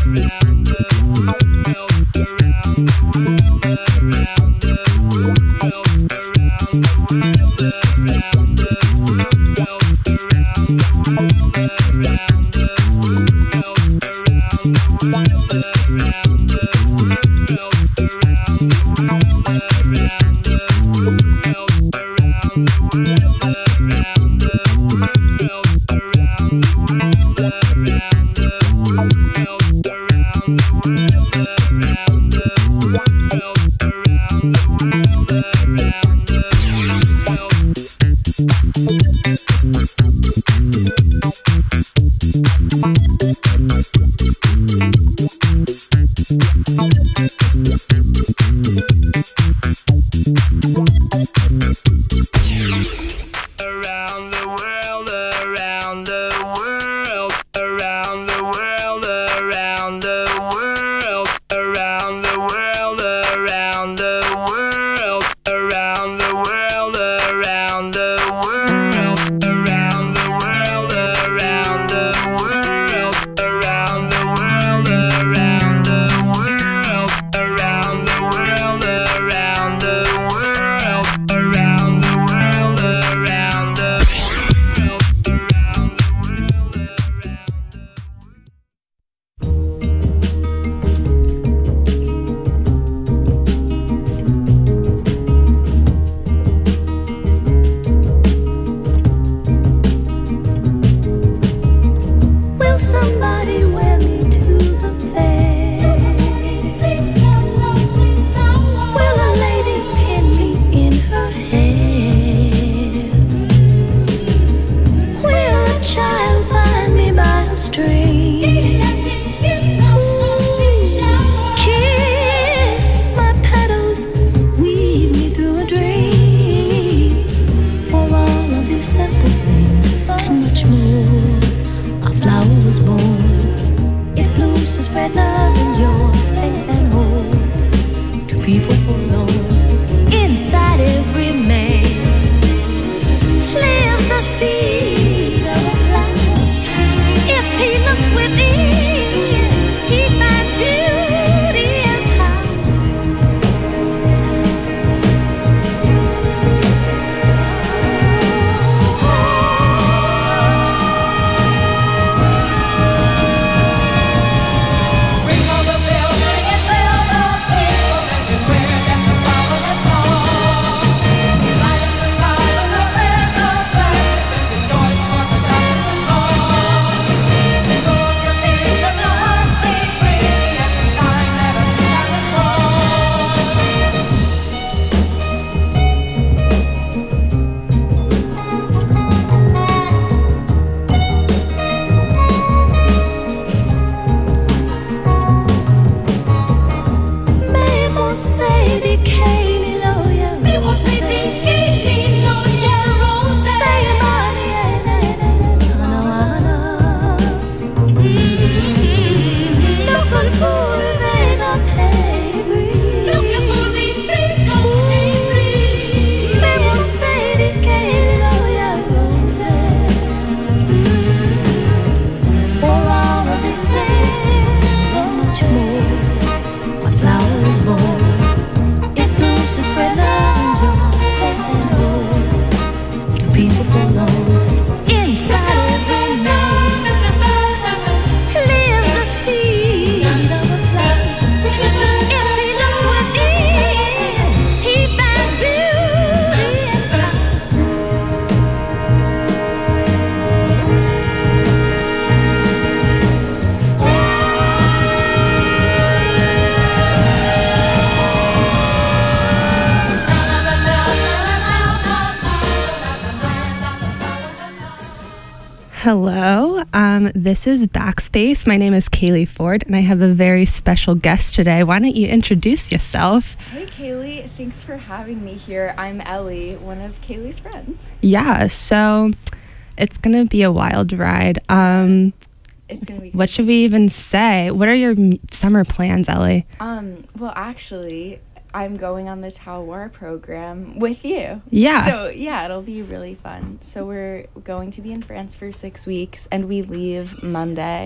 Hello, this is Backspace. My name is Kaylee Ford, and I have a very special guest today. Why don't you introduce yourself? Hey, Kaylee. Thanks for having me here. I'm Ellie, one of Kaylee's friends. Yeah, so it's going to be a wild ride. It's going to be... What should we even say? What are your summer plans, Ellie? Well, actually, I'm going on the Talwar program with you. Yeah. So, yeah, it'll be really fun. So we're going to be in France for 6 weeks, and we leave Monday.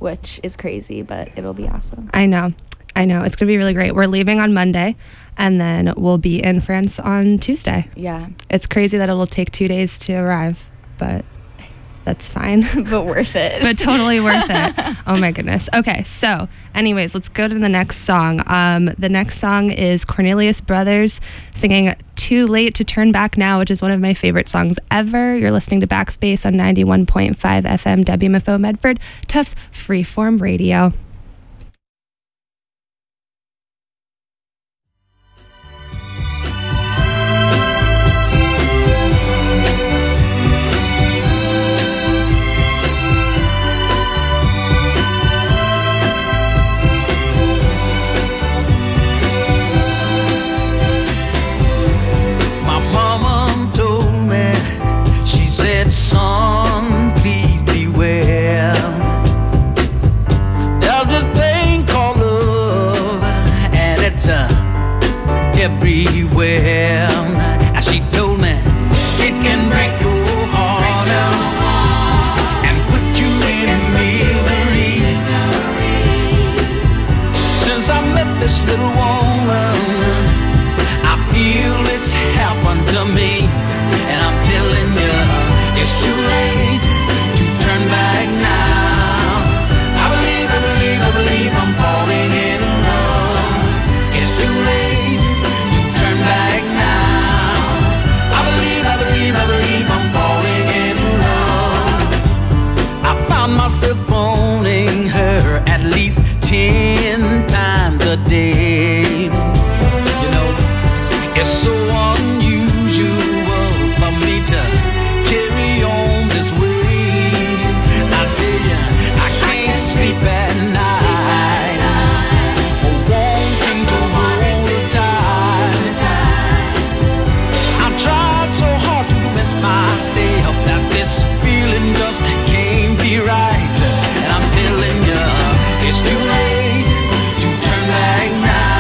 which is crazy, but it'll be awesome. I know. It's going to be really great. We're leaving on Monday, and then we'll be in France on Tuesday. Yeah. It's crazy that it'll take 2 days to arrive, but that's fine. But worth it. But totally worth it. Oh my goodness. Okay, so anyways, let's go to the next song. The next song is Cornelius Brothers singing Too Late to Turn Back Now, which is one of my favorite songs ever. You're listening to Backspace on 91.5 FM WMFO Medford, Tufts Freeform Radio. Son, please beware. There's this thing called love, and it's everywhere. And she told me it can break your heart and put you in misery. Since I met this little woman, I feel it's happened to me, and I'm telling you, it's too late to turn back now. I believe I'm falling in love. It's too late to turn back now. I believe I'm falling in love. I found myself phoning her at least 10 times a day. You know, it's so unusual for me to carry on this way. I tell you, I can't sleep at night, wanting to hold her tight. I tried so hard to convince myself that this feeling just can't be right. And I'm telling you, it's too late to turn back now.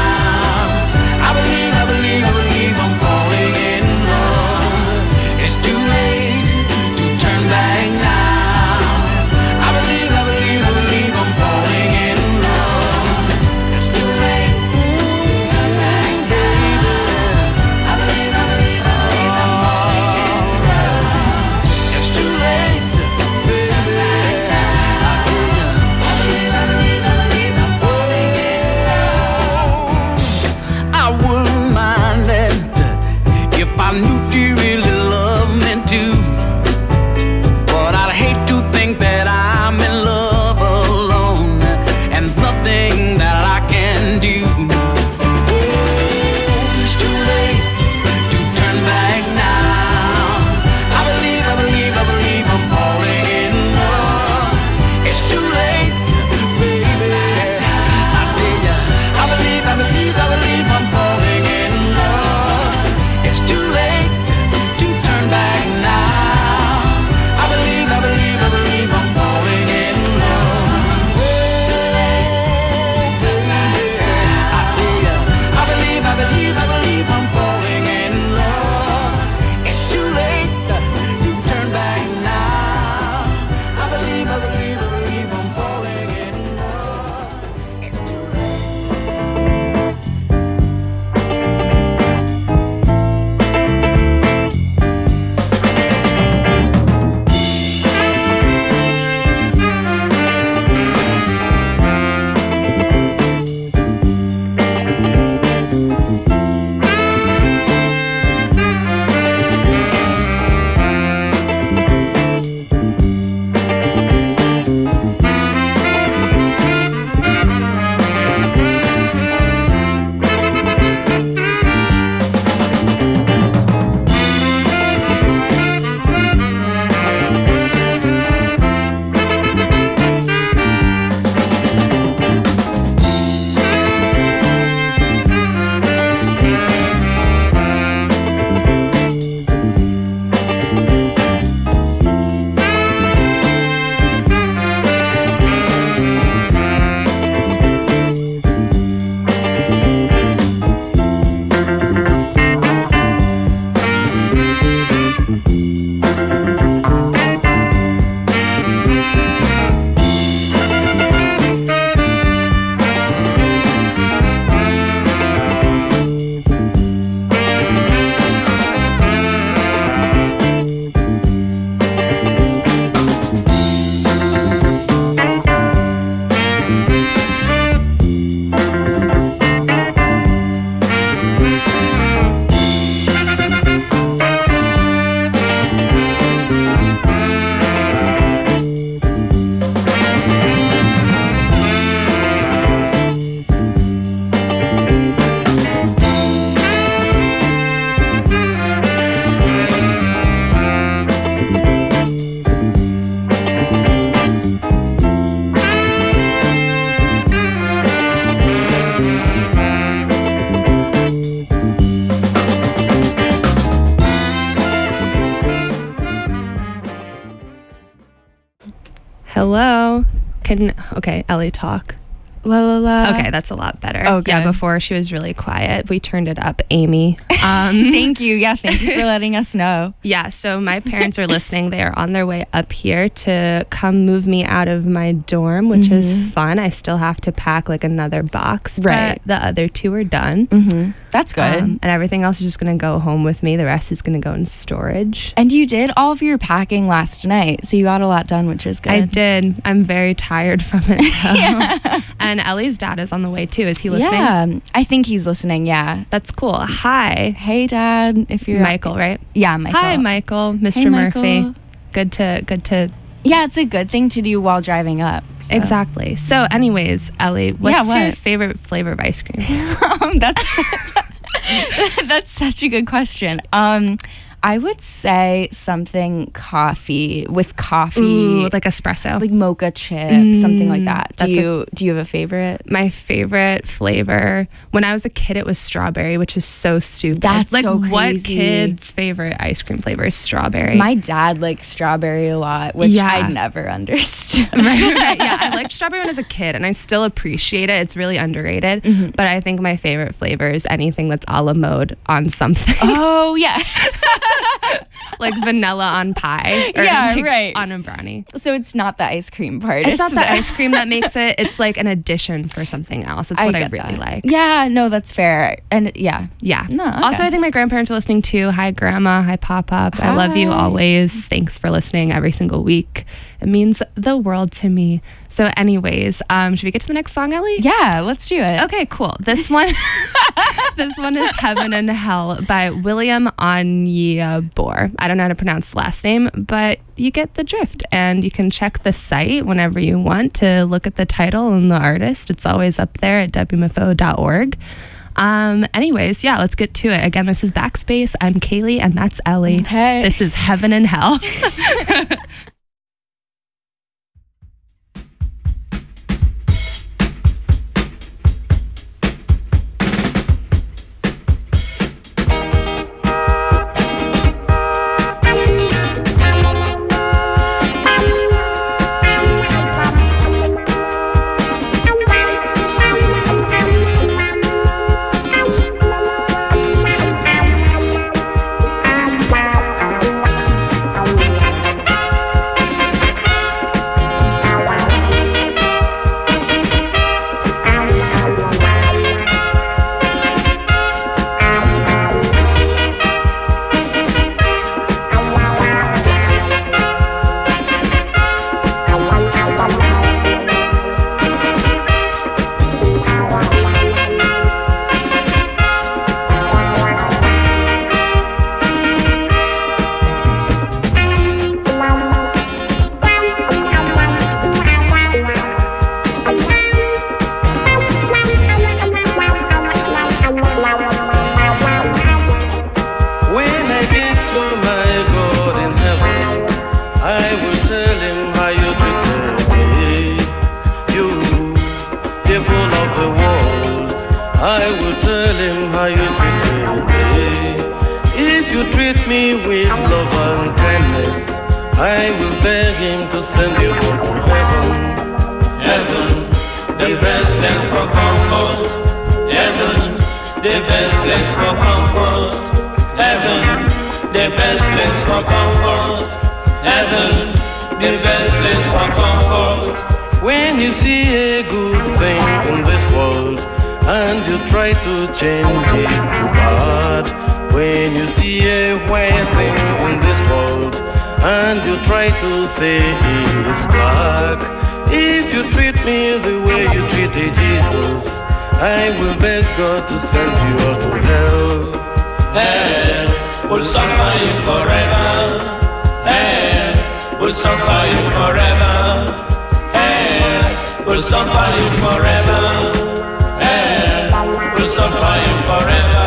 Okay, Ellie, talk. La la la. Okay, that's a lot better. Oh, good. Yeah, before she was really quiet. We turned it up, Amy. Thank you. Yeah, thank you for letting us know. Yeah, so my parents are listening. They are on their way up here to come move me out of my dorm, which is fun. I still have to pack like another box, Right. but the other two are done. That's good. And everything else is just going to go home with me. The rest is going to go in storage. And you did all of your packing last night, so you got a lot done, which is good. I did. I'm very tired from it. Yeah. And Ellie's dad is on the way too. Is he listening? Yeah, I think he's listening. Yeah. That's cool. Hi. Hey, Dad. If you're Michael, right? Yeah, Michael. Hi, Michael. Mr. Hey, Murphy. Michael. Good to. Yeah, it's a good thing to do while driving up. So. Exactly. So, anyways, Ellie, what's what? your favorite flavor of ice cream? That's such a good question. I would say something coffee with coffee. Ooh, like espresso. Like mocha chip, something like that. Do you have a favorite? My favorite flavor, when I was a kid, it was strawberry, which is so stupid. That's like so what crazy. kid's favorite ice cream flavor is strawberry? My dad likes strawberry a lot, which Yeah. I never understood. right. Yeah, I liked strawberry when I was a kid, and I still appreciate it. It's really underrated. But I think my favorite flavor is anything that's a la mode on something. Oh, yeah. Like vanilla on pie. Or Yeah, like right. on a brownie. So it's not the ice cream part. It's not the ice cream that makes it. It's like an addition for something else. It's what I get really that. like. Yeah, no, that's fair. And yeah. Yeah. No, okay. Also, I think my grandparents are listening too. Hi, Grandma. Hi, Pop-Up. I love you Hi. always. Thanks for listening every single week. It means the world to me. So anyways, should we get to the next song, Ellie? Yeah, let's do it. Okay, cool. This one this one is Heaven and Hell by William Onyeabor. I don't know how to pronounce the last name, but you get the drift. And you can check the site whenever you want to look at the title and the artist. It's always up there at wmfo.org. Anyways, yeah, let's get to it. Again, this is Backspace. I'm Kaylee, and that's Ellie. Hey. This is Heaven and Hell. When I get to my God in heaven, I will tell him how you treated me. You, people of the world, I will tell him how you treated me. If you treat me with love and kindness, I will beg him to send you all to heaven. Heaven, the best place for comfort. Heaven, the best place for comfort. Heaven, the best place for comfort. Heaven, the best place for comfort. When you see a good thing in this world and you try to change it to bad. When you see a white thing in this world and you try to say it's black. If you treat me the way you treated Jesus, I will beg God to send you all to hell. Hell will suffer you forever. Hell will suffer you forever. Hell will suffer you forever. Hell will suffer you forever.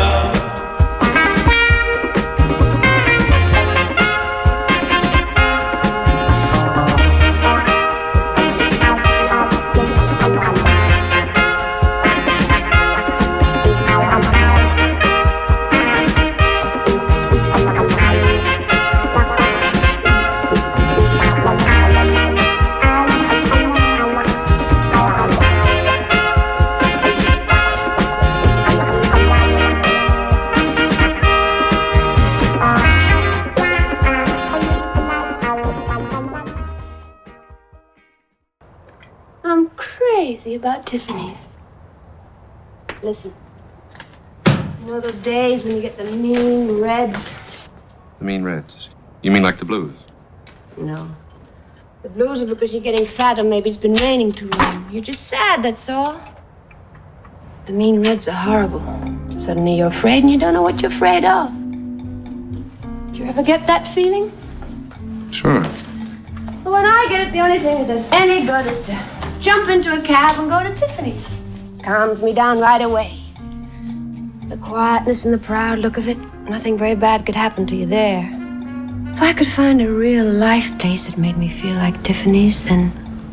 you about Tiffany's. Listen. You know those days when you get the mean reds? The mean reds? You mean like the blues? No. The blues are because you're getting fat or maybe it's been raining too long. You're just sad, that's all. The mean reds are horrible. Suddenly you're afraid and you don't know what you're afraid of. Did you ever get that feeling? Sure. Well, when I get it, the only thing that does any good is to jump into a cab and go to Tiffany's. Calms me down right away. The quietness and the proud look of it, nothing very bad could happen to you there. If I could find a real life place that made me feel like Tiffany's, then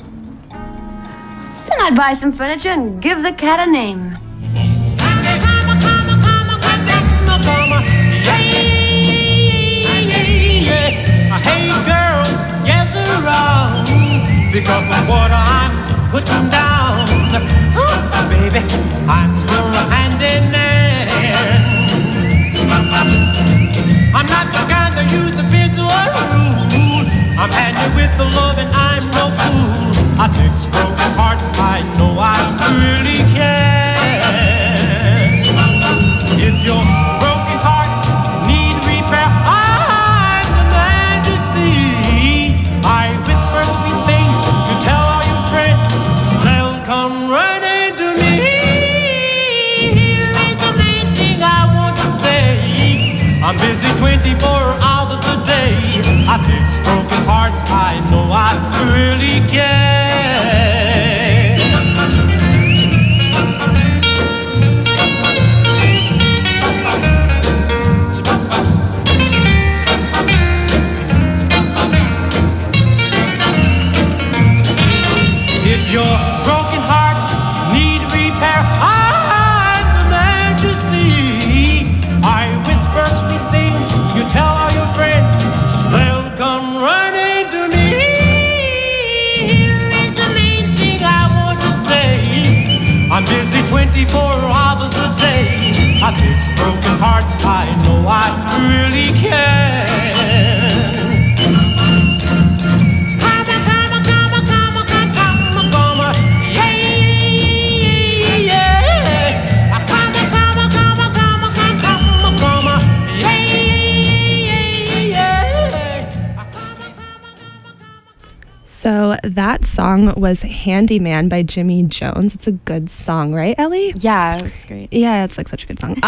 I'd buy some furniture and give the cat a name. Hey girls, gather round, pick up what I'm putting down. Ooh, baby, I'm still hand in hand. I'm not the kind that use a pencil or a rule. I'm handy with the love and I'm no fool. I fix broken hearts, I know I really can. If your broken hearts need repair, I'm the man to see. I whisper sweet things, you tell all your friends, they'll come running to me. Here is the main thing I want to say. I'm busy 24 hours a day. I fix broken hearts, I know I really can. If your broken hearts need repair, I'm the man to see. I whisper sweet things, you tell all your friends, they'll come running to me. Here is the main thing I want to say. I'm busy 24 hours a day. I fix broken hearts, I know I really can. So that song was Handyman by Jimmy Jones. It's a good song, right, Ellie? Yeah, it's great. Yeah, it's like such a good song.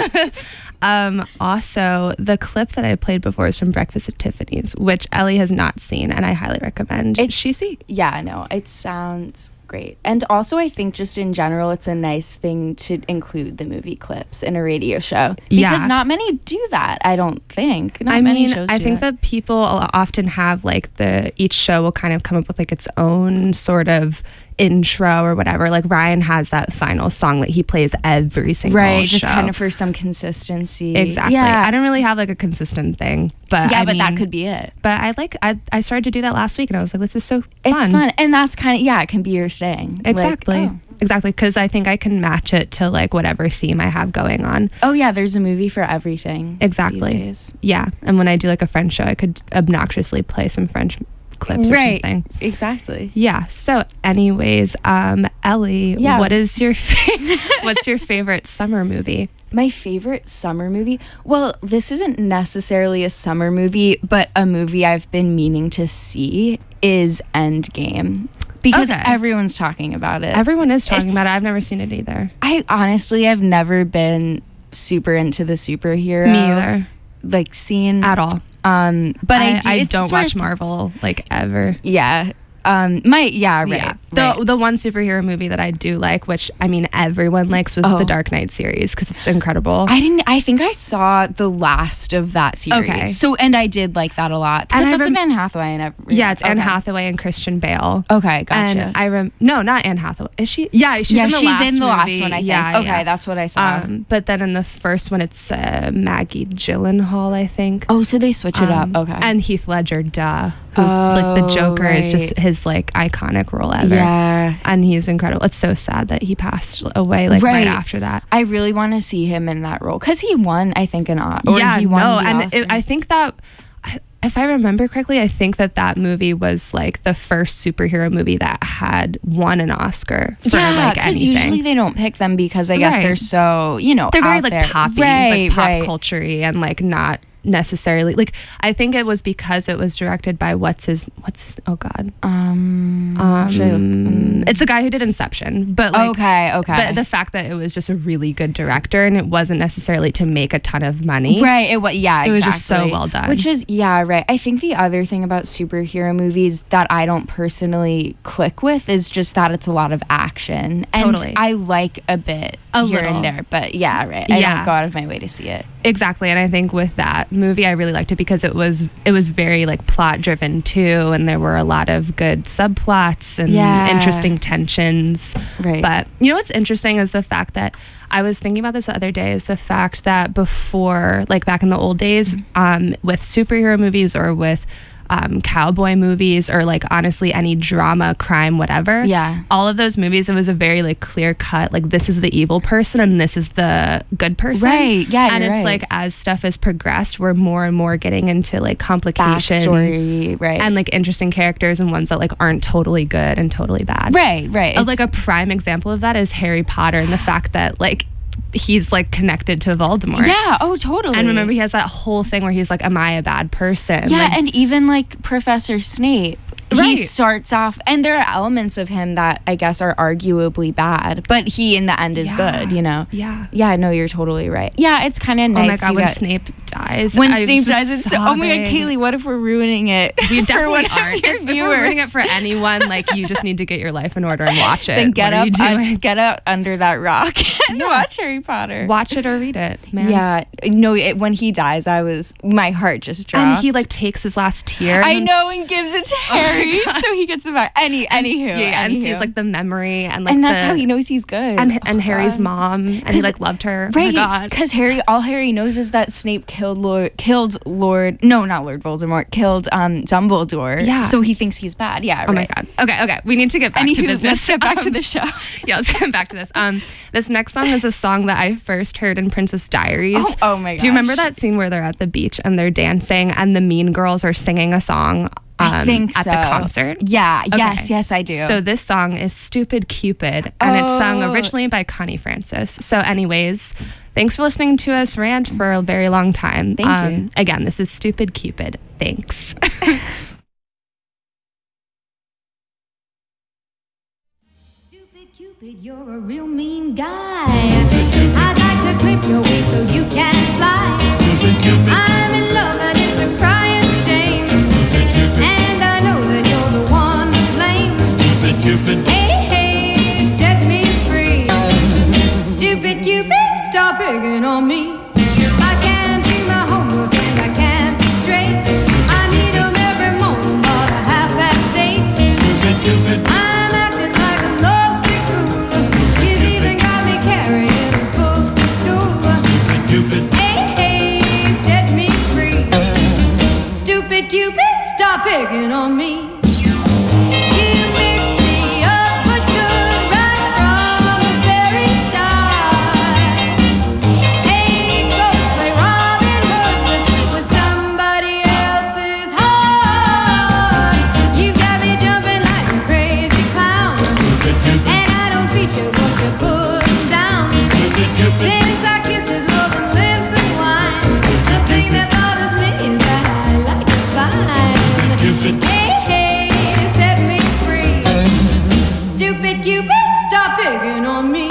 Also, the clip that I played before is from Breakfast at Tiffany's, which Ellie has not seen, and I highly recommend she see. Yeah, no, it sounds great. And also, I think just in general, it's a nice thing to include the movie clips in a radio show. Because not many do that, I don't think. Not many shows I do think that people often have like each show will kind of come up with like its own sort of intro or whatever. Like Ryan has that final song that he plays every single show. Just kind of for some consistency. Exactly. Yeah. I don't really have like a consistent thing, but yeah, but that could be it. But I started to do that last week and I was like, this is so fun. It's fun. And that's kind of, it can be your thing. Exactly. Like, Exactly. Because I think I can match it to like whatever theme I have going on. Oh yeah, there's a movie for everything. Exactly. These days. Yeah. And when I do like a French show, I could obnoxiously play some French clips or something. Exactly. Yeah. So anyways, Ellie, what is your what's your favorite summer movie? My favorite summer movie? Well, this isn't necessarily a summer movie, but a movie I've been meaning to see is Endgame. Because everyone's talking about it. Everyone is talking about it. I've never seen it either. I honestly have never been super into the superhero. Me either. Like scene. At all. But I don't watch Marvel like ever. Yeah. Right. Yeah. The one superhero movie that I do like, which I mean everyone likes, was the Dark Knight series because it's incredible. I think I saw the last of that series. Okay. So and I did like that a lot. Because that's with Anne Hathaway and everything. Yeah, it's Anne Hathaway and Christian Bale. Okay, gotcha. And no, not Anne Hathaway. Is she? Yeah, she's in the last one, I think. Yeah, okay, that's what I saw. But then in the first one, it's Maggie Gyllenhaal, I think. Oh, so they switch it up. Okay. And Heath Ledger, who, like the Joker is just his like iconic role ever. Yeah. And he's incredible. It's so sad that he passed away right after that. I really want to see him in that role because he won, I think, he won I think that if I remember correctly, I think that movie was like the first superhero movie that had won an Oscar for like because anything. usually they don't pick them because I guess they're so, they're very like there. poppy, like pop culture-y, and like not necessarily like, I think it was because it was directed by what's his oh god it's the guy who did Inception, but like okay but the fact that it was just a really good director and it wasn't necessarily to make a ton of money, right? It was it was just so well done, which is right. I think the other thing about superhero movies that I don't personally click with is just that it's a lot of action, and I like a bit here and there, but I don't go out of my way to see it. Exactly. And I think with that movie I really liked it because it was very like plot driven too, and there were a lot of good subplots and interesting tensions. Right. But you know what's interesting is the fact that I was thinking about this the other day, is the fact that before, like back in the old days, with superhero movies or with cowboy movies or like honestly any drama, crime, whatever, all of those movies, it was a very like clear cut, like this is the evil person and this is the good person, right? And it's like as stuff has progressed, we're more and more getting into like complication, backstory, right, and like interesting characters and ones that like aren't totally good and totally bad, right. Like a prime example of that is Harry Potter, and the fact that like he's like connected to Voldemort. Yeah, oh totally. And remember, he has that whole thing where he's like, am I a bad person? Yeah, like, and even like Professor Snape, he starts off, and there are elements of him that I guess are arguably bad, but he in the end is good, you know? Yeah, no, you're totally right. Yeah, it's kind of nice. Oh my god, when Snape dies. When Snape dies, it's oh my god, Kaylee, what if we're ruining it? We definitely aren't. If we're ruining it for anyone, like you just need to get your life in order and watch it. Then get out under that rock and watch Harry Potter. Watch it or read it, man. Yeah, no, when he dies, my heart just dropped. And he like takes his last tear. I know, and gives it to Harry. So he gets the vibe. Anywho, and sees like the memory and like, and that's how he knows he's good. And Harry's mom, and he like loved her. Right? Oh my god, because all Harry knows is that Snape killed Dumbledore. Yeah. So he thinks he's bad. Yeah. Right. Oh my god. Okay. We need to get back to business. Let's get back to the show. Yeah, let's get back to this. This next song is a song that I first heard in Princess Diaries. Oh my gosh. Do you remember that scene where they're at the beach and they're dancing and the Mean Girls are singing a song? I think at the concert. Yeah. Okay. Yes, I do. So this song is Stupid Cupid, and it's sung originally by Connie Francis. So anyways, thanks for listening to us rant for a very long time. Thank you. Again, this is Stupid Cupid. Thanks. Stupid Cupid, you're a real mean guy. I'd like to clip your wings so you can fly. Stupid Cupid. I'm in love and it's a crying shame. And I know that you're the one to blame. Stupid Cupid. Hey, set me free. Stupid Cupid, stop picking on me. I can't do my homework and I can't think straight. I meet 'em every morning about 8:30. Stupid Cupid. I'm acting like a lovesick fool. You've even got me carrying his books to school. Stupid Cupid. Hey, set me free. Stupid Cupid, stop picking on me. You mixed me up but good right from the very start. Hey, go play Robin Hood with somebody else's heart. You got me jumping like a crazy clown, and I don't feature what you put down. Since I kissed his love and lips and wine, the thing that bothers me is that I like it fine. Hey, set me free. Stupid Cupid, stop picking on me.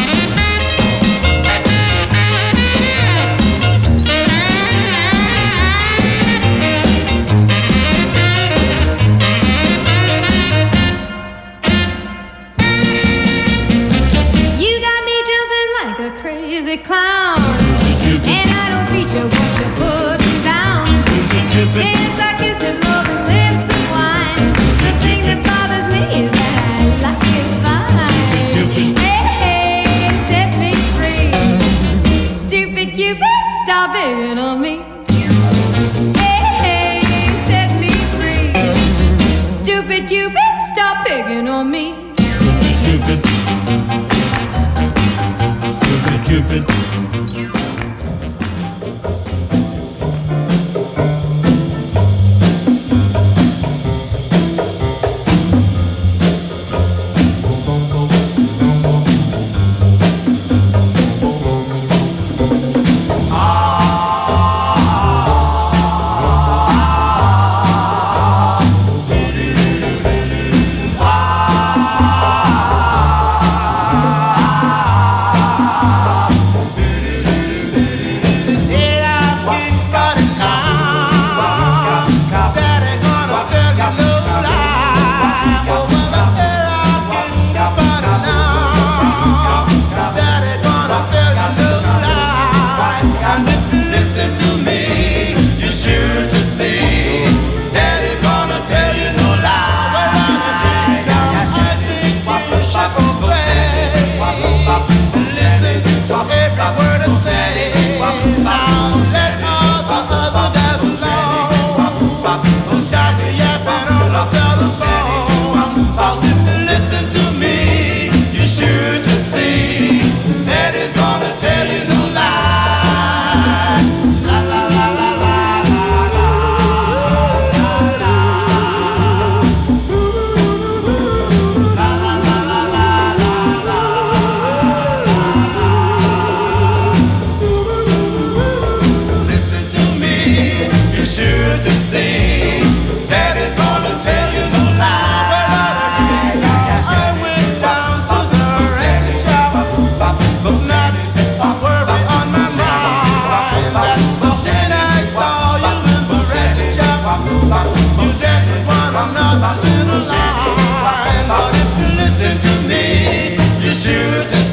You got me jumping like a crazy clown, and I don't feature what you're putting down. Since I kissed his love and lips and wine, the thing that bothers me is that I like it fine. Hey, set me free. Stupid Cupid, stop picking on me. Hey, set me free. Stupid Cupid, stop picking on me. Stupid Cupid.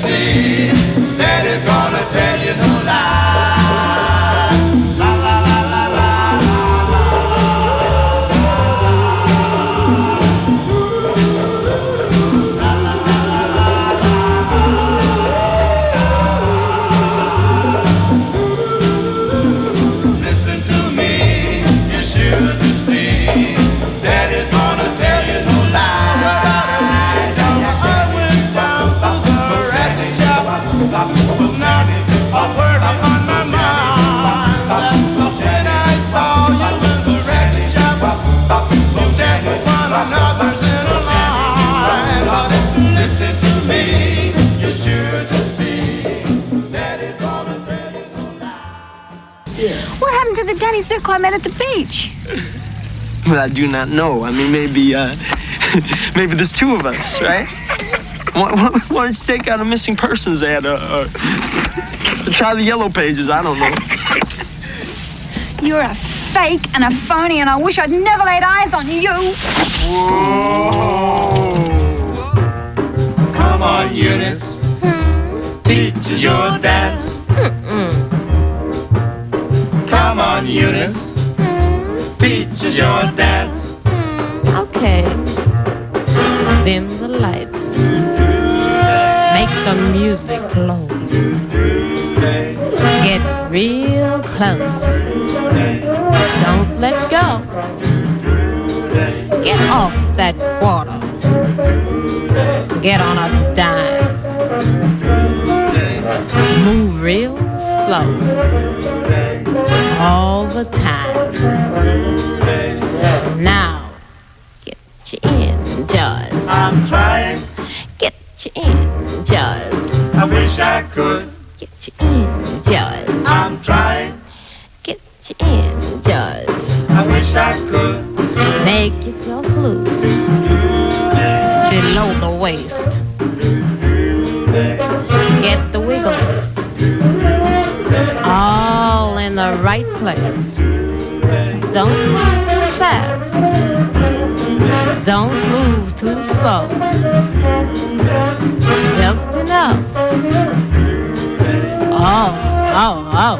see. Daddy's gonna tell you no lie. La la la la la la Listen to me, you're sure to see. Daddy's gonna tell you no lie. I went down to the record shop, but not a word on my mind. So when I saw you in the record shop, well, that was one another's in a line. But if you listen to me, you're sure to see. Daddy's gonna tell you no lie. What happened to the Danny Zuko I met at the beach? Well, I do not know. I mean, maybe there's two of us, right? Why don't you take out a missing persons ad or try the yellow pages? I don't know. You're a fake and a phony, and I wish I'd never laid eyes on you. Whoa. Come on, Eunice. Teach us your dance. Come on, Eunice. Teach us your dance. Okay. Dim the lights. Make the music glow. Get real close. Don't let go. Get off that quarter. Get on a dime. Move real slow. All the time. Now, get you in, Jaws. I'm trying. Get you in, Jaws. I wish I could. Get you in, Jaws. I'm trying. Get you in, Jaws. I wish I could. Make yourself loose. Below the waist. Get the wiggles. All in the right place. Don't move too fast. Don't move too slow. Just enough. Oh, oh, oh.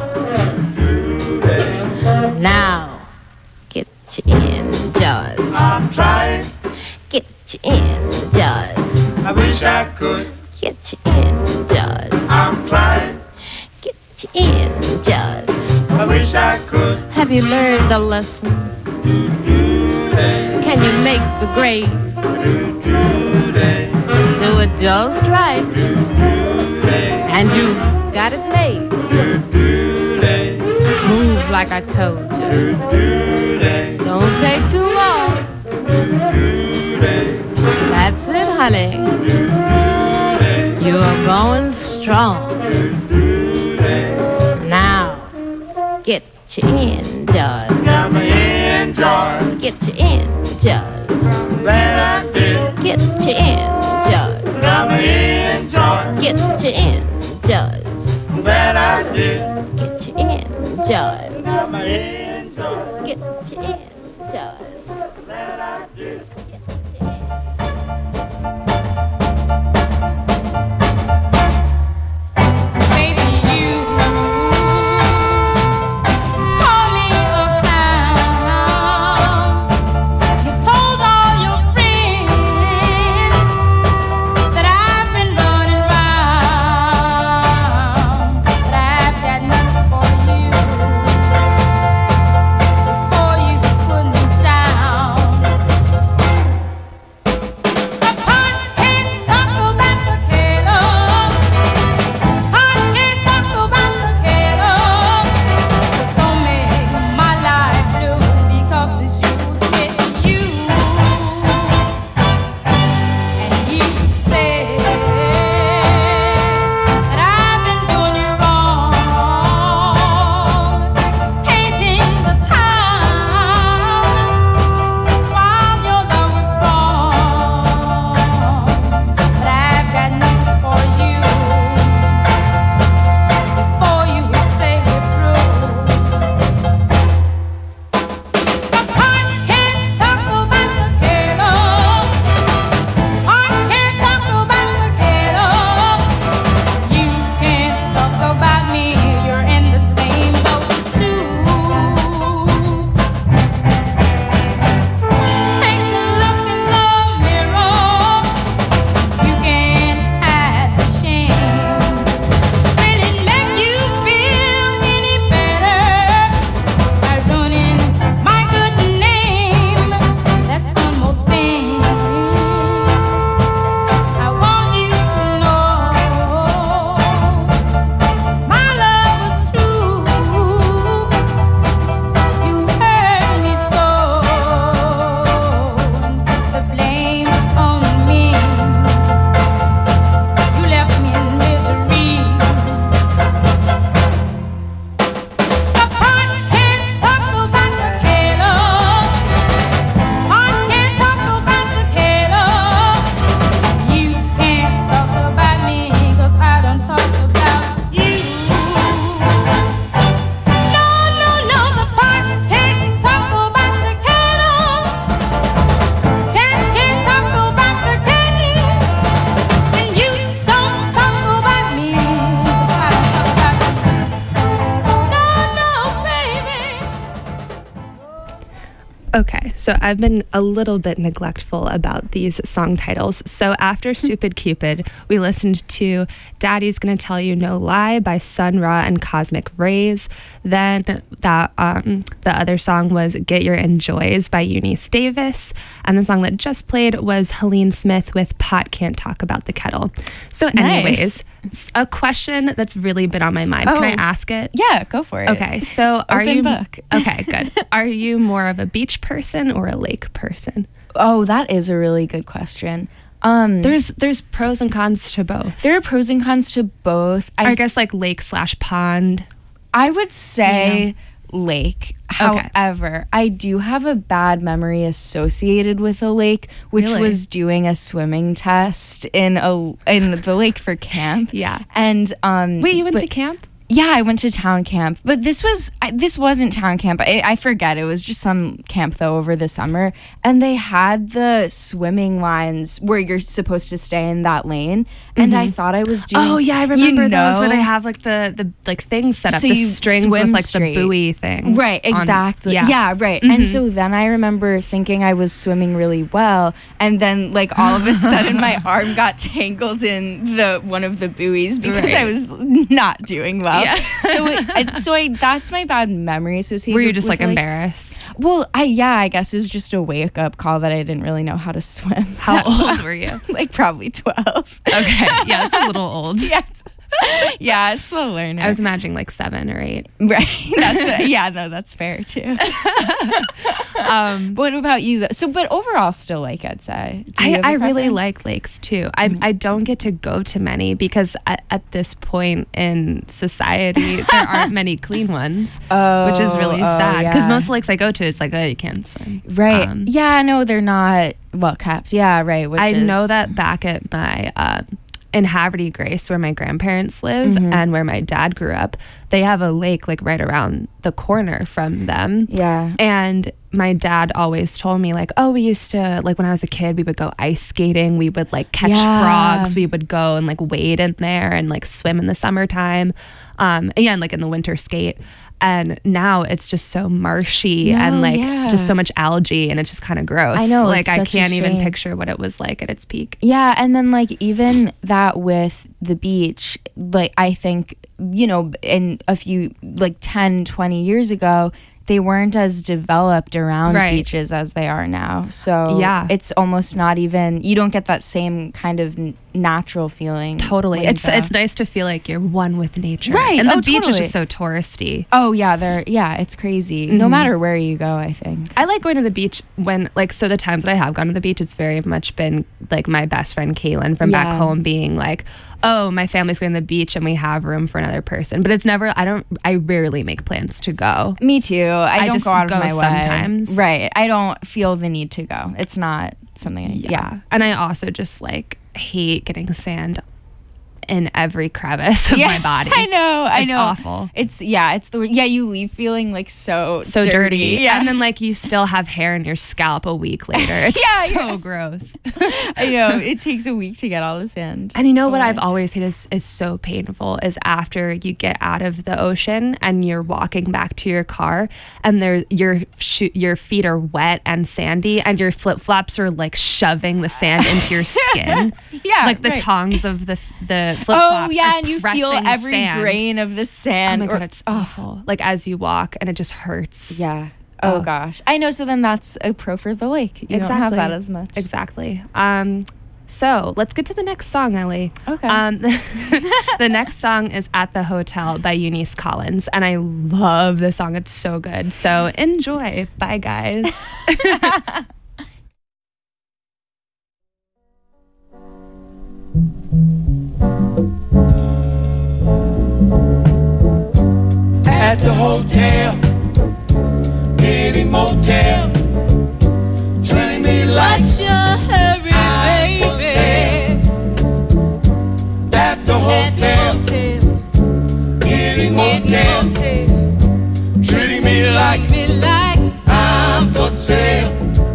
Now, get you in, Jaws. I'm trying. Get you in, Jaws. I wish I could. Get you in, Jaws. I'm trying. Get you in, Jaws. I wish I could. Have you learned the lesson? Can you make the grade? Do it just right. And you got it made. Move like I told you. Don't take too long. That's it, honey. You're going strong. Now, get you in, Jaws. Got me in, George. Get you in, Jaws. Glad I did. Get you in, Jaws. Got me in, George. Get you in, Jaws. Glad I did. Get you in, Jaws. Got me in, George. Get you in, Jaws. Glad I did. Before you put me down. Okay, so I've been a little bit neglectful about these song titles. So after Stupid Cupid, we listened to Daddy's Gonna Tell You No Lie by Sun Ra and Cosmic Rays. Then the other song was Get Your Enjoys by Eunice Davis. And the song that just played was Helene Smith with Pot Can't Talk About the Kettle. So anyways, a question that's really been on my mind. Can I ask it? Yeah, go for it. Okay, so are Open you... book. Okay, good. Are you more of a beach person or a lake person? Oh, that is a really good question. There's pros and cons to both. There are pros and cons to both. I guess like lake / pond. I would say lake. However, I do have a bad memory associated with a lake, which was doing a swimming test in the lake for camp. Yeah. And wait, you went to camp? Yeah, I went to town camp, but this wasn't town camp. I forget. It was just some camp though over the summer, and they had the swimming lines where you're supposed to stay in that lane. And I thought I was doing. Oh yeah, I remember those where they have like the like things set up, so the strings with like the buoy things. Right, exactly. Yeah, right. And so then I remember thinking I was swimming really well, and then like all of a sudden my arm got tangled in one of the buoys because I was not doing well. Yeah. so that's my bad memory associated. Were you just like embarrassed? Well, I guess it was just a wake up call that I didn't really know how to swim. How old were you? Like probably 12. Okay, yeah, it's a little old. Yeah, it's slow learner. I was imagining like 7 or 8. Right. That's fair too. What about you? But overall, still like, I'd say. I really like lakes too. I don't get to go to many because at this point in society, there aren't many clean ones, which is really sad. Because most lakes I go to, it's like, oh, you can't swim. Right. No, they're not well kept. Yeah, right. I know that back at my... in Haverty Grace, where my grandparents live and where my dad grew up, they have a lake like right around the corner from them. Yeah. And my dad always told me like, oh, we used to, like when I was a kid, we would go ice skating. We would like catch frogs. We would go and like wade in there and like swim in the summertime. Again, like in the winter skate. And now it's just so marshy and like just so much algae, and it's just kind of gross. I know, like I can't even picture what it was like at its peak. Yeah, and then like even that with the beach, like I think, in a few like 10, 20 years ago, they weren't as developed around beaches as they are now. So it's almost not even, you don't get that same kind of natural feeling. Totally. It's nice to feel like you're one with nature. Right. And the beach is just so touristy. Oh yeah, it's crazy. No matter where you go, I think. I like going to the beach when so the times that I have gone to the beach, it's very much been like my best friend Kaylin from back home being like, oh, my family's going to the beach and we have room for another person. But it's never, I rarely make plans to go. Me too. I don't just go out of my sometimes. way. Right. I don't feel the need to go. It's not something. And I also just like hate getting sand in every crevice of my body. I know. It's awful. It's you leave feeling like so dirty. Yeah. And then like you still have hair in your scalp a week later. It's so gross. I know. It takes a week to get all the sand. And you know what I've always hated is so painful is after you get out of the ocean and you're walking back to your car and your feet are wet and sandy and your flip-flops are like shoving the sand into your skin. Like the tongs of the flip-flops and you feel every grain of the sand. Oh my God, it's awful. Like as you walk and it just hurts. Yeah. Oh gosh. I know. So then that's a pro for the lake. You don't have that as much. Exactly. So let's get to the next song, Ellie. Okay. The next song is At the Hotel by Eunice Collins. And I love this song. It's so good. So enjoy. Bye, guys. At the hotel, getting motel, treating me like your hurry, baby. At the hotel, getting motel, treating me like I'm for sale.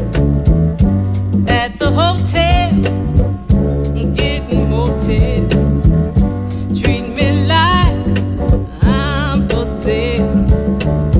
At the hotel, getting motel, treat me like I'm for sale.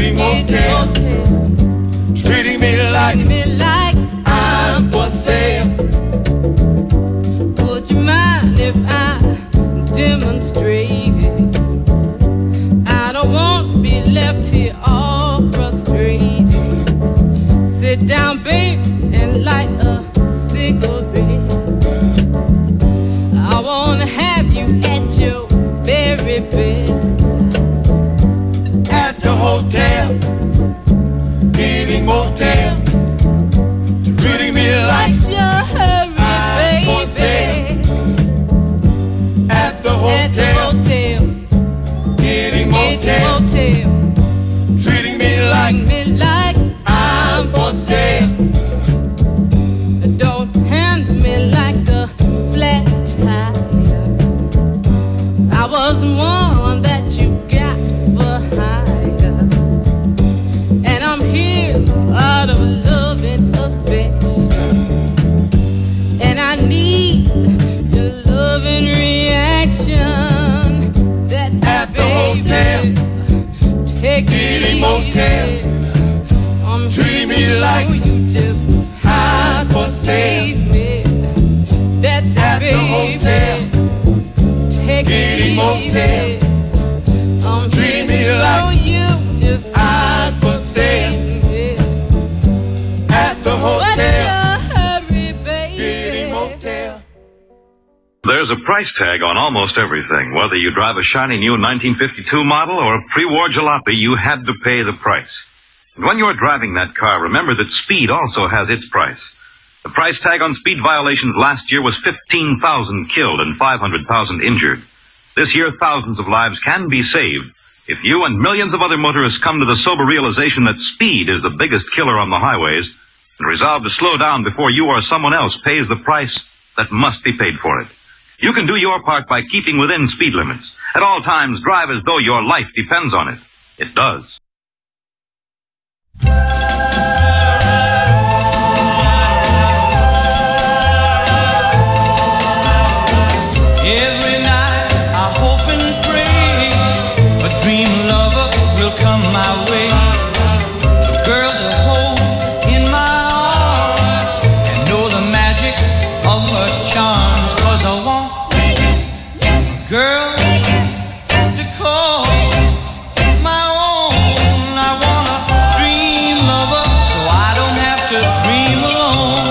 Getting motel, treating me like I'm for sale. Would you mind if I demonstrated? I don't want to be left here all frustrated. Sit down, babe, and light a cigarette. I want to have you at your very best. At the hotel, getting motel, treating me like What's your hurry, I'm for sale. At the hotel, getting motel, treating me like I'm for sale. Don't handle me like a flat tire. I was the one that you got for hire, and I'm here out of love and affection, and I need your love and reaction. That's At the hotel, take getting it motel, easy. I'm treating here me to like show you just how I'm for to sale. please me. That's it, At the baby. hotel, Take it getting motel, easy. I'm here treating to me show like you just how I'm to for sale. please me. At the What's hotel, your hurry, getting baby? motel. There's a price tag on almost everything. Whether you drive a shiny new 1952 model or a pre-war jalopy, you had to pay the price. And when you're driving that car, remember that speed also has its price. The price tag on speed violations last year was 15,000 killed and 500,000 injured. This year, thousands of lives can be saved if you and millions of other motorists come to the sober realization that speed is the biggest killer on the highways and resolve to slow down before you or someone else pays the price that must be paid for it. You can do your part by keeping within speed limits. At all times, drive as though your life depends on it. It does. Every night I hope and pray a dream lover will come my way. A girl to hold in my arms and know the magic of her charms. 'Cause I want a girl to call my own. I want a dream lover so I don't have to dream alone.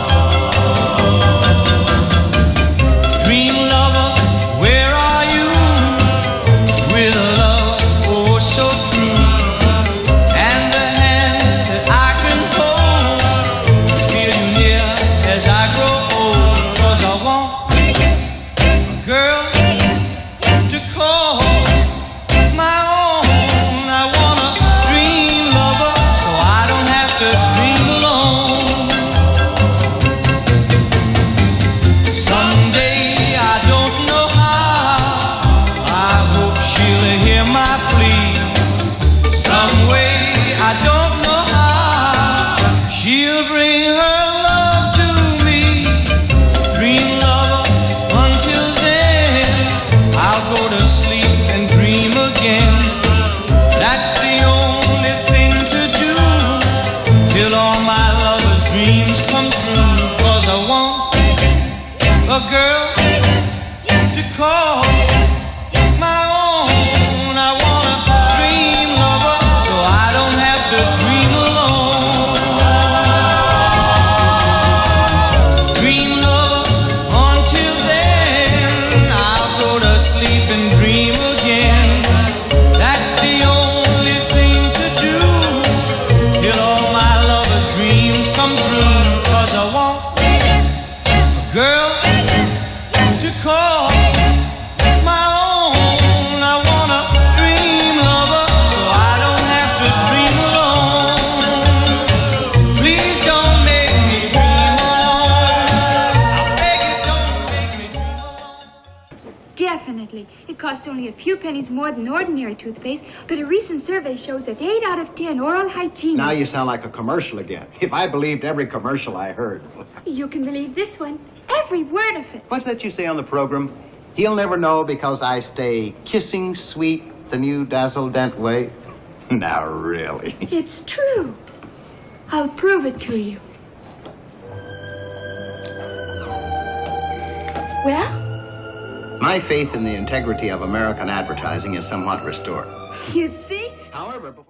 Dream lover, where are you? With a love oh so true, and the hand that I can hold, feel you near as I grow old. 'Cause I want a girl to call my own. I want a dream lover so I don't have to dream alone. Someday, I don't know how, I hope she'll hear my plea. Some way, I don't know how, she'll bring her love to me. Dream lover, until then, I'll go to sleep and dream again. That's the only thing to do, till all my lover's dreams come true. 'Cause I want a girl to call my own. I want a dream lover so I don't have to dream alone. Dream lover, until then, I'll go to sleep and dream again. That's the only thing to do, till all my lover's dreams come true. 'Cause I want a girl to call my own. I want a dream lover so I don't have to dream alone. Please don't make me dream alone. I beg you, don't make me dream alone. Definitely. It costs only a few pennies more than ordinary toothpaste, but a recent survey shows that 8 out of 10 oral hygienists... Now you sound like a commercial again. If I believed every commercial I heard. You can believe this one. Every word of it. What's that you say on the program? He'll never know because I stay kissing sweet the new Dazzle Dent way. Now, really. It's true. I'll prove it to you. Well? My faith in the integrity of American advertising is somewhat restored. You see? However, before...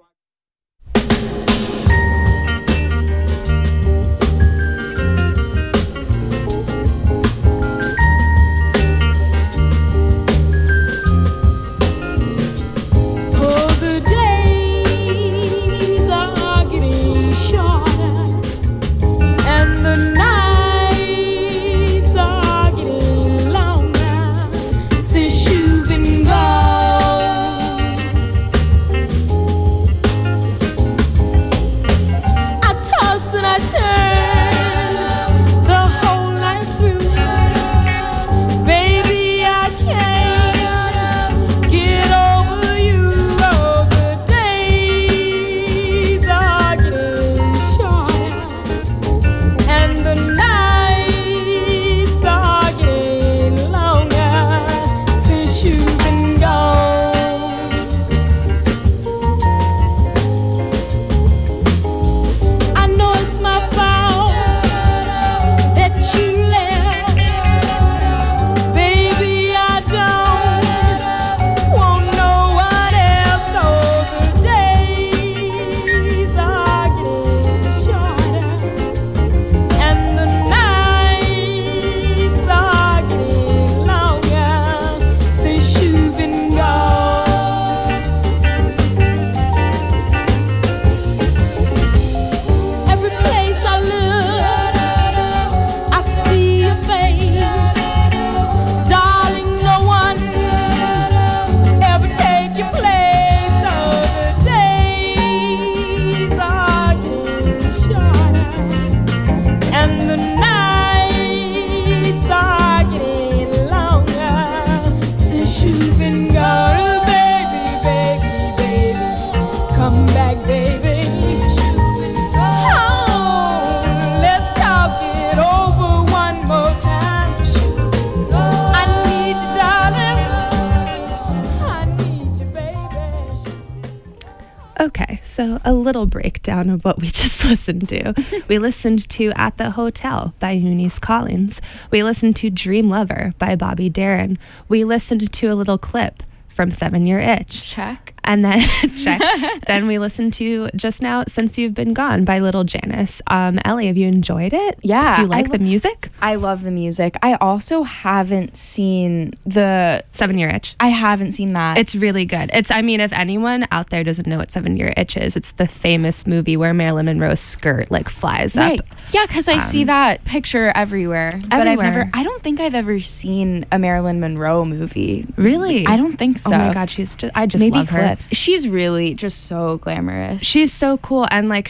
Okay, so a little breakdown of what we just listened to. We listened to At the Hotel by Eunice Collins. We listened to Dream Lover by Bobby Darin. We listened to a little clip from 7 Year Itch. Check. And then check. Then we listened to just now Since You've Been Gone by Little Janice. Ellie, have you enjoyed it? Yeah. Do you like the music? I love the music. I also haven't seen the 7 Year Itch. I haven't seen that. It's really good. I mean, if anyone out there doesn't know what 7 Year Itch is, it's the famous movie where Marilyn Monroe's skirt like flies up. Yeah, because I see that picture everywhere. But I don't think I've ever seen a Marilyn Monroe movie. Really? I don't think so. Oh my God, I just love her. She's really just so glamorous. She's so cool, and like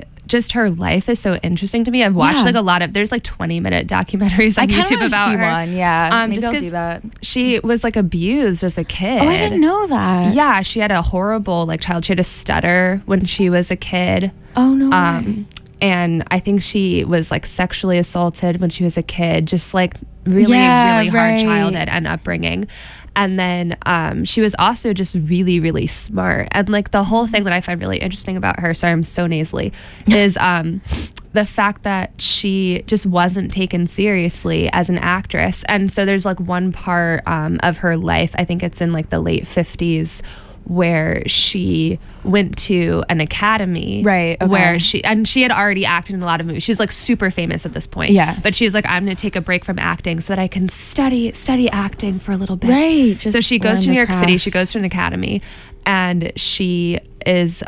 her life is so interesting to me. I've watched like a lot of, there's like 20-minute documentaries on YouTube about her. One, yeah. Maybe just I'll do that. She was like abused as a kid. Oh, I didn't know that. Yeah, she had a horrible like child. She had a stutter when she was a kid. Oh no. Way. And I think she was like sexually assaulted when she was a kid. Just like really hard childhood and upbringing. And then she was also just really, really smart. And like the whole thing that I find really interesting about her, sorry, I'm so nasally, is the fact that she just wasn't taken seriously as an actress. And so there's like one part of her life, I think it's in like the late 50s, where she went to an academy, where she had already acted in a lot of movies. She was like super famous at this point. Yeah. But she was like, I'm going to take a break from acting so that I can study acting for a little bit. Right. So she goes to New York City. She goes to an academy, and she is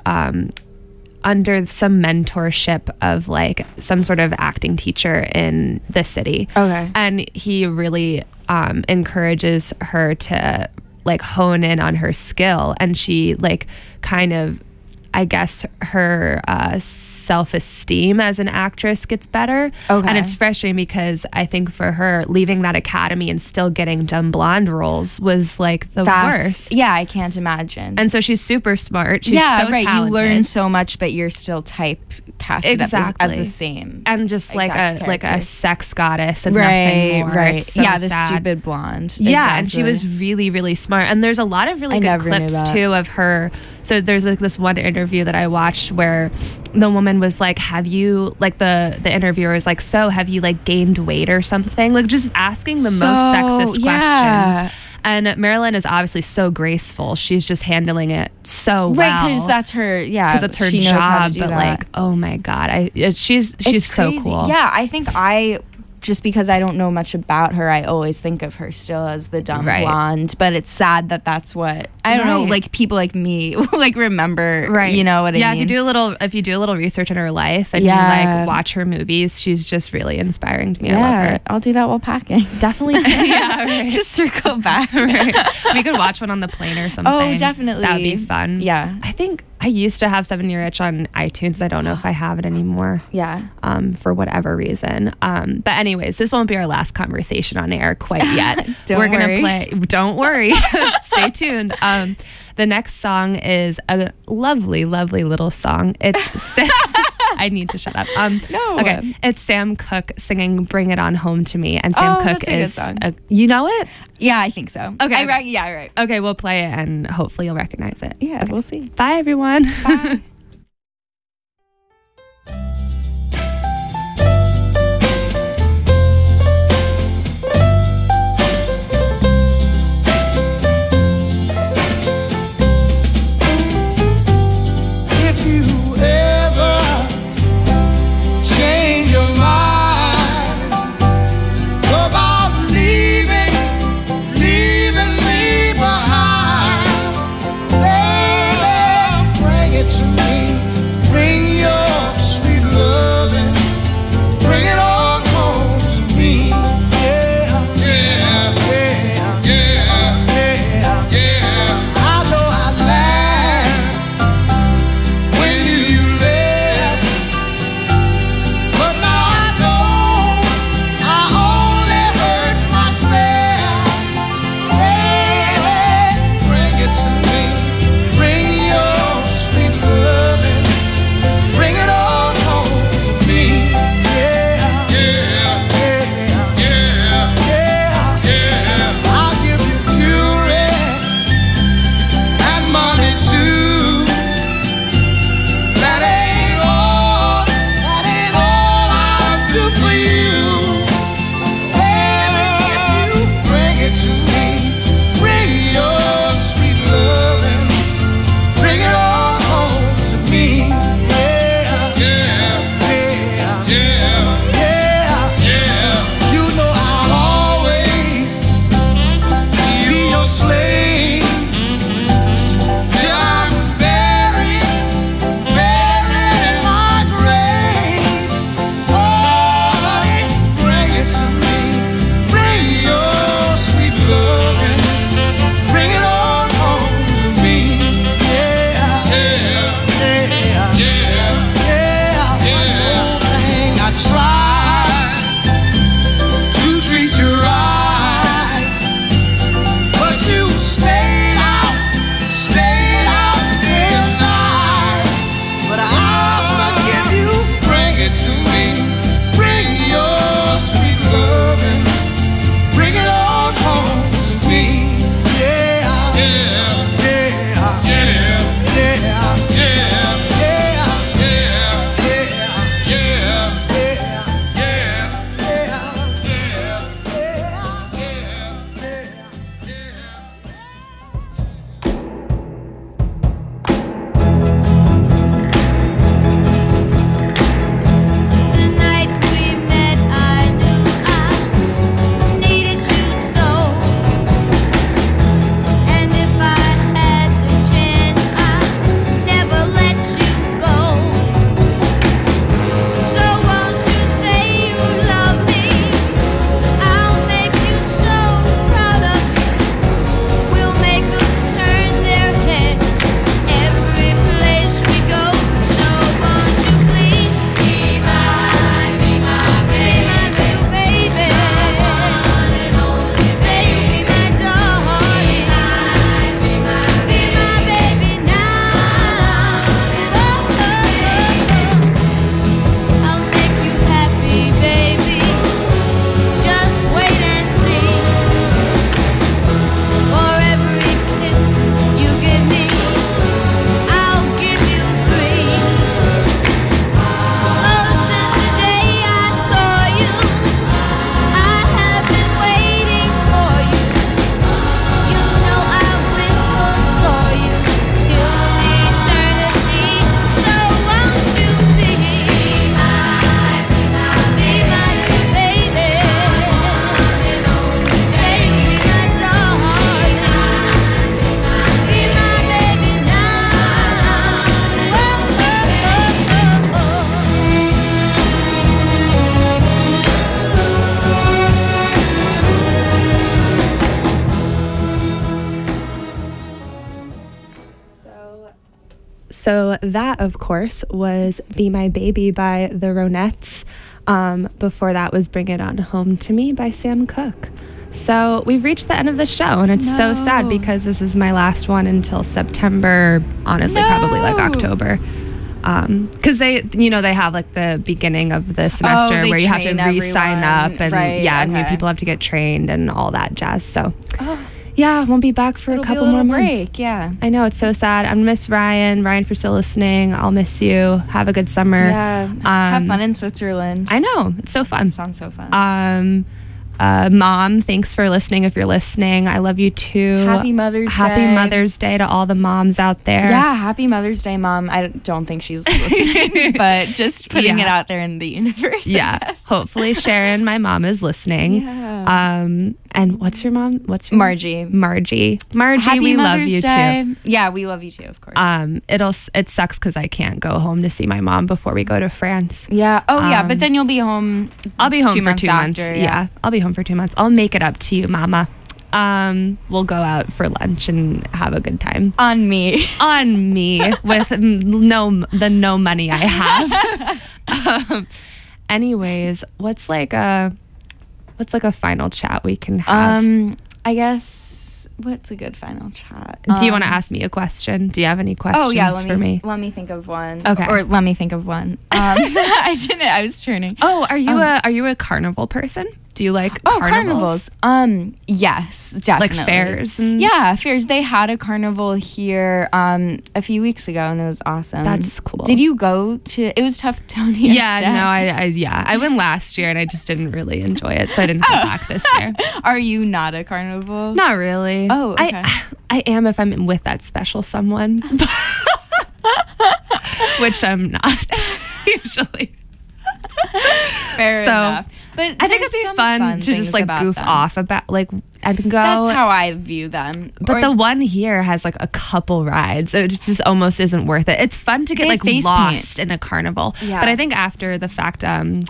under some mentorship of like some sort of acting teacher in the city. Okay. And he really encourages her to like hone in on her skill, and she like kind of, I guess, her self-esteem as an actress gets better. Okay. And it's frustrating because I think for her, leaving that academy and still getting dumb blonde roles was like the worst. Yeah, I can't imagine. And so she's super smart. She's so talented. You learn so much, but you're still casted as the same. And just like a sex goddess and right, nothing more. Right. It's so the sad. stupid blonde. Yeah, exactly. and she was really, really smart. And there's a lot of really good clips too of her. So there's like this one interview that I watched where the woman was like, have you, like the interviewer was like, so have you like gained weight or something? Like just asking the most sexist questions. And Marilyn is obviously so graceful. She's just handling it so well. Right, because that's her, because it's her job. But like, oh my God, she's so crazy. cool. Yeah, I think just because I don't know much about her, I always think of her still as the dumb blonde. But it's sad that that's what I don't know. Like people like me like remember. Right. You know what I mean? Yeah. If you do a little research in her life and you like watch her movies, she's just really inspiring to me. I love her. I'll do that while packing. Definitely. Yeah. Right. Just circle back. Right. We could watch one on the plane or something. Oh, definitely. That would be fun. Yeah. I think I used to have 7 Year Itch on iTunes. I don't know if I have it anymore. Yeah. For whatever reason. But anyways, this won't be our last conversation on air quite yet. We're gonna play. Don't worry. Stay tuned. The next song is a lovely, lovely little song. It's I need to shut up. No. Okay. It's Sam Cooke singing "Bring It On Home to Me," and Sam Cooke is. You know it? Yeah, I think so. Okay. Right. Okay, we'll play it and hopefully you'll recognize it. Yeah, okay. We'll see. Bye, everyone. Bye. If you ever change your mind about leaving me behind, well, bring it to me. That, of course, was Be My Baby by the Ronettes. Before that was Bring It On Home to Me by Sam Cooke. So we've reached the end of the show, and it's so sad because this is my last one until September, honestly, probably like October. Because they have like the beginning of the semester where you have to re-sign up, and new people have to get trained and all that jazz. So yeah, won't be back for a couple more months. Yeah, I know, it's so sad. I miss Ryan. Ryan, for still listening, I'll miss you. Have a good summer. Yeah, have fun in Switzerland. I know, it's so fun. It sounds so fun. Mom, thanks for listening. If you're listening, I love you too. Happy Mother's Day. Happy Mother's Day to all the moms out there. Yeah, happy Mother's Day, Mom. I don't think she's listening, but just putting it out there in the universe. Yeah, hopefully Sharon, my mom, is listening. Yeah. And what's your mom? What's your Margie? Margie, happy we Mother's love you Day. too. Yeah, we love you too, of course. It sucks because I can't go home to see my mom before we go to France. Yeah. Oh, yeah. But then you'll be home. I'll be home for 2 months. After, yeah, I'll be home for 2 months. I'll make it up to you, Mama. We'll go out for lunch and have a good time. On me with no money I have. Anyways, what's like a final chat we can have? I guess, what's a good final chat? Do you want to ask me a question? Do you have any questions for me? Let me think of one. Okay. Or let me think of one. I was turning. Oh, are you a carnival person? Do you like carnivals? Yes, definitely. Like fairs? Yeah, fairs. They had a carnival here a few weeks ago, and it was awesome. That's cool. Did you go to? It was Teutonia. Yeah, no, I went last year, and I just didn't really enjoy it, so I didn't go back this year. Are you not a carnival? Not really. Oh, okay. I am if I'm with that special someone, which I'm not usually. Fair enough. But I think it'd be fun to just like goof off about and go. That's how I view them. But the one here has like a couple rides. It just almost isn't worth it. It's fun to get like lost in a carnival. Yeah. But I think after the fact,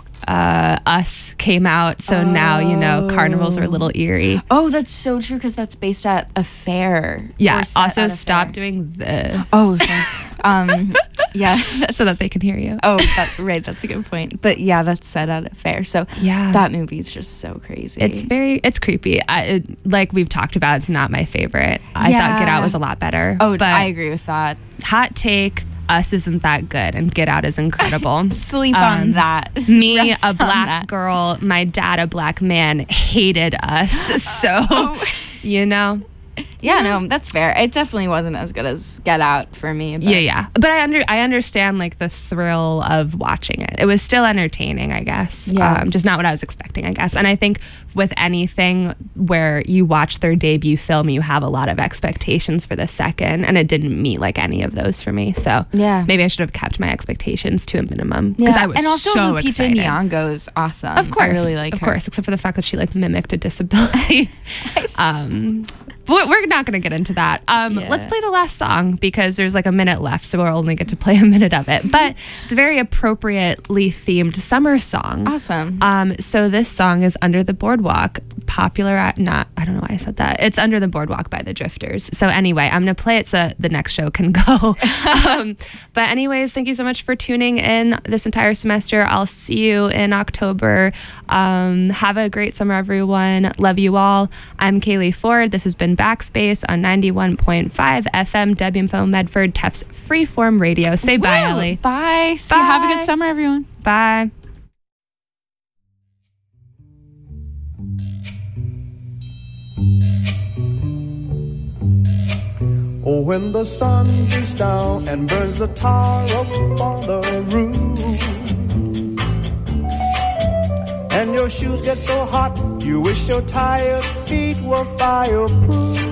Us came out, so now carnivals are a little eerie. Oh, that's so true because that's based at a fair. Yeah. Also, stop doing this. Oh, sorry. Yeah, so that they can hear you. Oh, right. That's a good point. But yeah, that's set at a fair. So that movie's just so crazy. It's creepy. Like we've talked about, it's not my favorite. I thought Get Out was a lot better. Oh, but I agree with that. Hot take. Us isn't that good, and Get Out is incredible. Sleep on that. Me, a black girl, my dad, a black man, hated Us. So, Yeah, no, that's fair. It definitely wasn't as good as Get Out for me. But. Yeah. But I understand like the thrill of watching it. It was still entertaining, I guess. Yeah. Just not what I was expecting, I guess. And I think with anything where you watch their debut film, you have a lot of expectations for the second, and it didn't meet like any of those for me. So maybe I should have kept my expectations to a minimum because I was and also so Lupita excited. Nyong'o's awesome. Of course, I really like her. Of course, except for the fact that she like mimicked a disability. But we're not going to get into that. Let's play the last song because there's like a minute left, so we'll only get to play a minute of it. But it's a very appropriately themed summer song. Awesome. So this song is Under the Boardwalk, popular I don't know why I said that. It's Under the Boardwalk by the Drifters. So anyway, I'm going to play it so the next show can go. But anyways, thank you so much for tuning in this entire semester. I'll see you in October. Have a great summer, everyone. Love you all. I'm Kaylee Ford. This has been Backspace on 91.5 FM WFO Medford, Tufts Freeform Radio. Say bye, Ellie. Bye. Have a good summer, everyone. Bye. Oh, when the sun beats down and burns the tar up on the roof, and your shoes get so hot, you wish your tired feet were fireproof.